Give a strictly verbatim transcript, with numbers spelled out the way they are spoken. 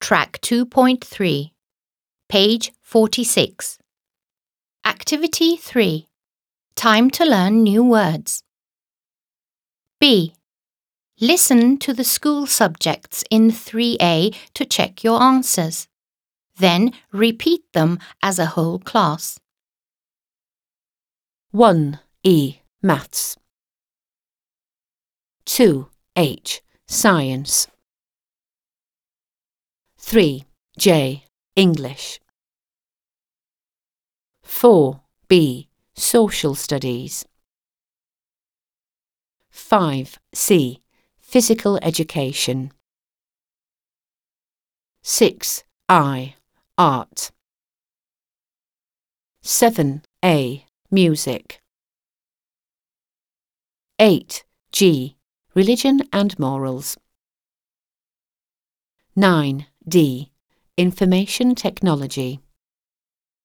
Track two point three, page forty-six. Activity three. Time to learn new words. B. Listen to the school subjects in three A to check your answers. Then repeat them as a whole class. one E. Maths. two H. Science. three J. English. four B. Social Studies. five C. Physical Education. six I. Art. seven A. Music. eight G. Religion and Morals. nine D. Information Technology.